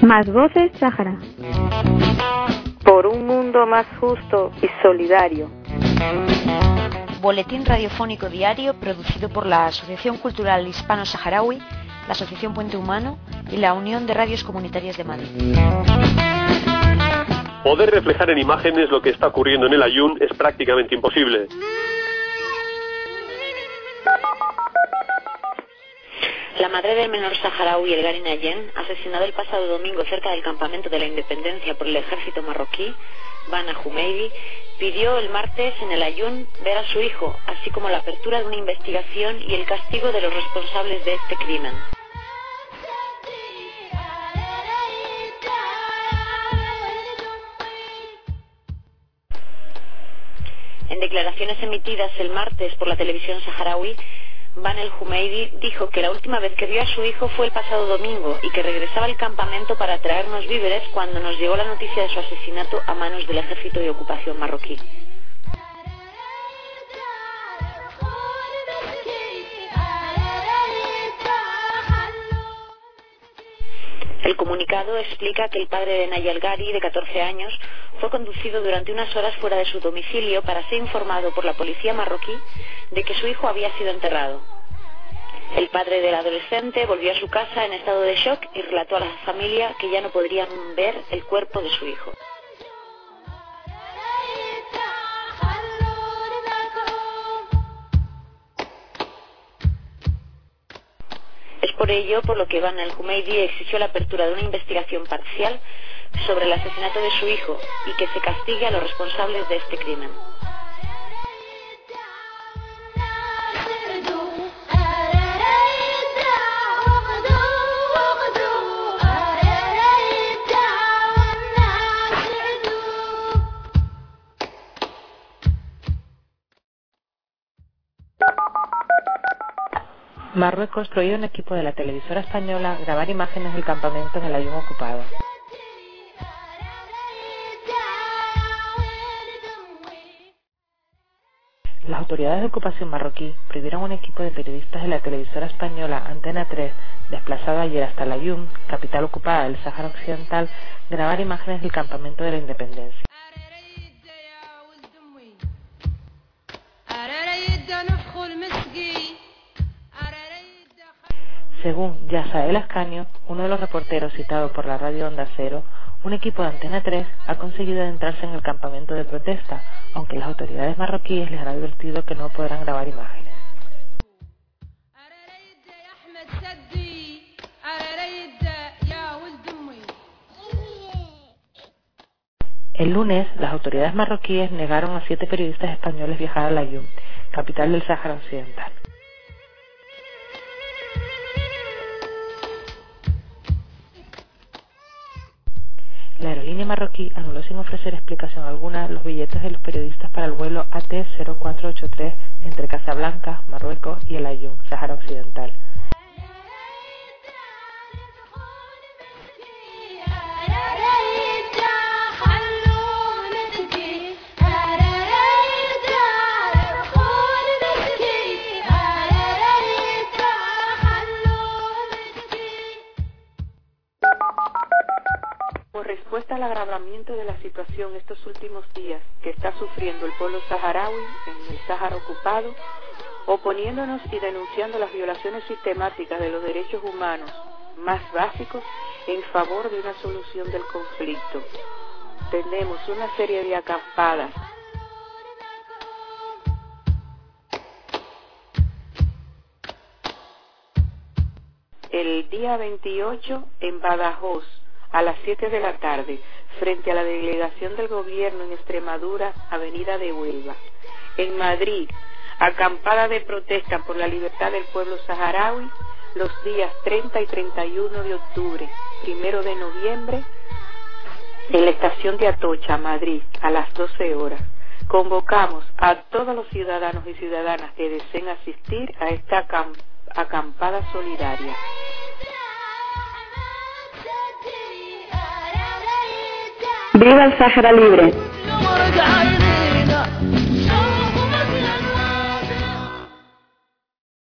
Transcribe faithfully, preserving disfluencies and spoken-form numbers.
Más voces Sáhara. Por un mundo más justo y solidario. Boletín radiofónico diario producido por la Asociación Cultural Hispano-Saharaui, la Asociación Puente Humano y la Unión de Radios Comunitarias de Madrid. Poder reflejar en imágenes lo que está ocurriendo en el Aaiún es prácticamente imposible. La madre del menor saharaui, El Ghari Nayen, asesinado el pasado domingo cerca del campamento de la Independencia por el ejército marroquí, Bana Humeidi, pidió el martes en el Aaiún ver a su hijo, así como la apertura de una investigación y el castigo de los responsables de este crimen. En declaraciones emitidas el martes por la televisión saharaui, Ban el Humeidi dijo que la última vez que vio a su hijo fue el pasado domingo y que regresaba al campamento para traernos víveres cuando nos llegó la noticia de su asesinato a manos del ejército de ocupación marroquí. El comunicado explica que el padre de Naya El Ghari, de catorce años, fue conducido durante unas horas fuera de su domicilio para ser informado por la policía marroquí de que su hijo había sido enterrado. El padre del adolescente volvió a su casa en estado de shock y relató a la familia que ya no podrían ver el cuerpo de su hijo. Es por ello por lo que Ban el Humeidi exigió la apertura de una investigación parcial sobre el asesinato de su hijo y que se castigue a los responsables de este crimen. Marruecos prohíbe a un equipo de la televisora española grabar imágenes del campamento en el Aaiún ocupado. Las autoridades de ocupación marroquí prohibieron a un equipo de periodistas de la televisora española Antena tres, desplazado ayer hasta el Aaiún, capital ocupada del Sáhara Occidental, grabar imágenes del campamento de la Independencia. Según Yassael Ascanio, uno de los reporteros citado por la radio Onda Cero, un equipo de Antena tres ha conseguido adentrarse en el campamento de protesta, aunque las autoridades marroquíes les han advertido que no podrán grabar imágenes. El lunes, las autoridades marroquíes negaron a siete periodistas españoles viajar al Aaiún, capital del Sáhara Occidental. La aerolínea marroquí anuló sin ofrecer explicación alguna los billetes de los periodistas para el vuelo A T cero cuatro ocho tres entre Casablanca, Marruecos y el Aaiún, Sáhara Occidental. Por respuesta al agravamiento de la situación estos últimos días que está sufriendo el pueblo saharaui en el Sáhara ocupado, oponiéndonos y denunciando las violaciones sistemáticas de los derechos humanos más básicos en favor de una solución del conflicto, tenemos una serie de acampadas el día veintiocho en Badajoz a las siete de la tarde, frente a la delegación del gobierno en Extremadura, Avenida de Huelva. En Madrid, acampada de protesta por la libertad del pueblo saharaui, los días treinta y treinta y uno de octubre, primero de noviembre, en la estación de Atocha, Madrid, a las doce horas. Convocamos a todos los ciudadanos y ciudadanas que deseen asistir a esta acampada solidaria. ¡Viva el Sáhara libre!